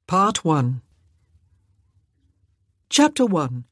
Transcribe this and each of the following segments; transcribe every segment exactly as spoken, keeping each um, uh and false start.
Part one. Chapter one.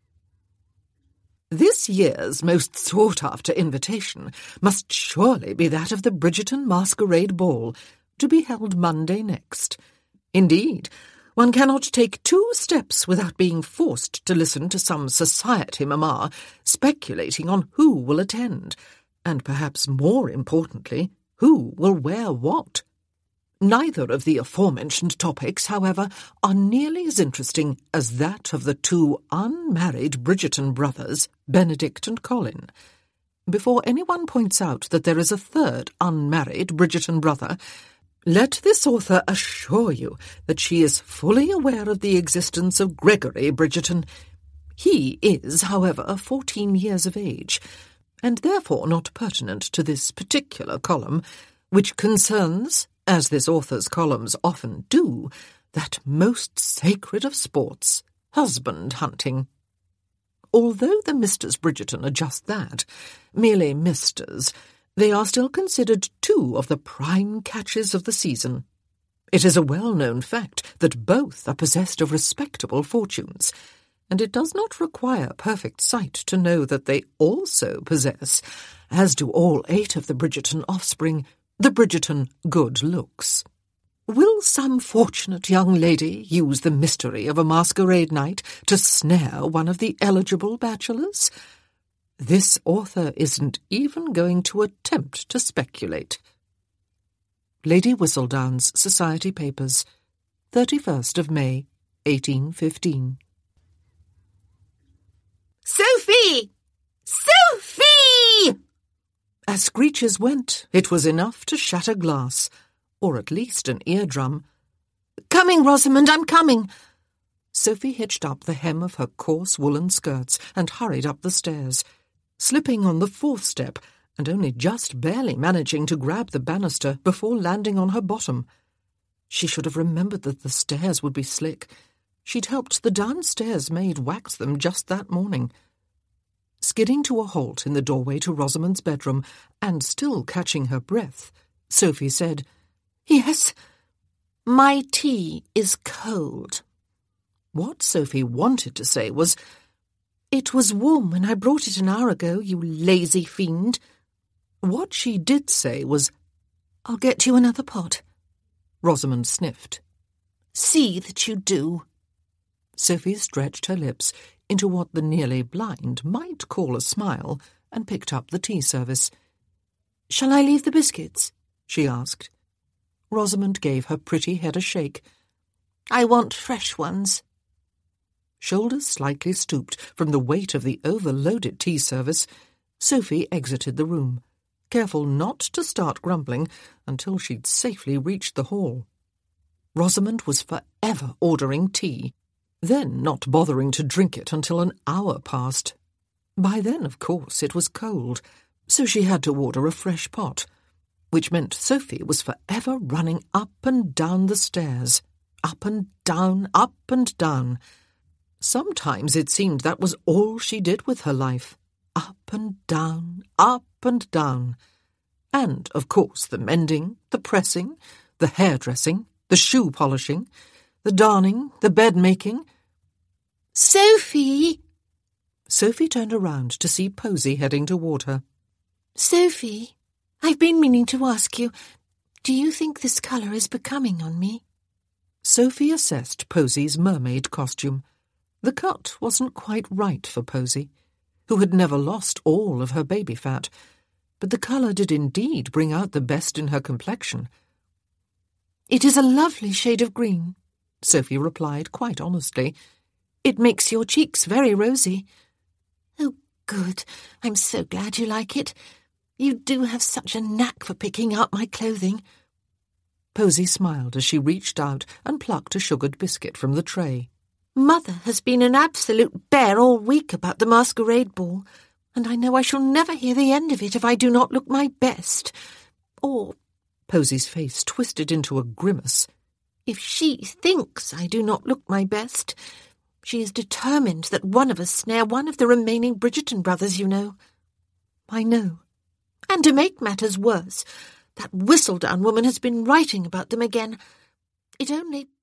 This year's most sought-after invitation must surely be that of the Bridgerton Masquerade Ball, to be held Monday next. Indeed, one cannot take two steps without being forced to listen to some society mamma speculating on who will attend, and perhaps more importantly, who will wear what. Neither of the aforementioned topics, however, are nearly as interesting as that of the two unmarried Bridgerton brothers, Benedict and Colin. Before anyone points out that there is a third unmarried Bridgerton brother, let this author assure you that she is fully aware of the existence of Gregory Bridgerton. He is, however, fourteen years of age, and therefore not pertinent to this particular column, which concerns, as this author's columns often do, that most sacred of sports, husband hunting. Although the Misters Bridgerton are just that, merely misters, they are still considered two of the prime catches of the season. It is a well-known fact that both are possessed of respectable fortunes, and it does not require perfect sight to know that they also possess, as do all eight of the Bridgerton offspring, the Bridgerton good looks. Will some fortunate young lady use the mystery of a masquerade night to snare one of the eligible bachelors? This author isn't even going to attempt to speculate. Lady Whistledown's Society Papers, thirty-first of May, eighteen fifteen. Sophie! Sophie! As screeches went, it was enough to shatter glass, or at least an eardrum. Coming, Rosamond, I'm coming. Sophie hitched up the hem of her coarse woolen skirts and hurried up the stairs, slipping on the fourth step and only just barely managing to grab the banister before landing on her bottom. She should have remembered that the stairs would be slick. She'd helped the downstairs maid wax them just that morning. Skidding to a halt in the doorway to Rosamond's bedroom, and still catching her breath, Sophie said, "Yes, my tea is cold." What Sophie wanted to say was, "It was warm when I brought it an hour ago, you lazy fiend." What she did say was, "I'll get you another pot." Rosamond sniffed. "See that you do." Sophie stretched her lips into what the nearly blind might call a smile, and picked up the tea service. "Shall I leave the biscuits?" she asked. Rosamond gave her pretty head a shake. "I want fresh ones." Shoulders slightly stooped from the weight of the overloaded tea service, Sophie exited the room, careful not to start grumbling until she'd safely reached the hall. Rosamond was forever ordering tea, then not bothering to drink it until an hour passed. By then, of course, it was cold, so she had to order a fresh pot, which meant Sophie was forever running up and down the stairs, up and down, up and down. Sometimes it seemed that was all she did with her life, up and down, up and down. And, of course, the mending, the pressing, the hairdressing, the shoe polishing, the darning, the bed-making. "Sophie!" Sophie turned around to see Posy heading toward her. "Sophie, I've been meaning to ask you, do you think this colour is becoming on me?" Sophie assessed Posy's mermaid costume. The cut wasn't quite right for Posy, who had never lost all of her baby fat, but the colour did indeed bring out the best in her complexion. "It is a lovely shade of green," Sophie replied quite honestly. "It makes your cheeks very rosy." "Oh, good. I'm so glad you like it. You do have such a knack for picking out my clothing." Posy smiled as she reached out and plucked a sugared biscuit from the tray. "Mother has been an absolute bear all week about the masquerade ball, and I know I shall never hear the end of it if I do not look my best. Or," Posy's face twisted into a grimace, "if she thinks I do not look my best. She is determined that one of us snare one of the remaining Bridgerton brothers, you know." "I know. And to make matters worse, that Whistledown woman has been writing about them again. It only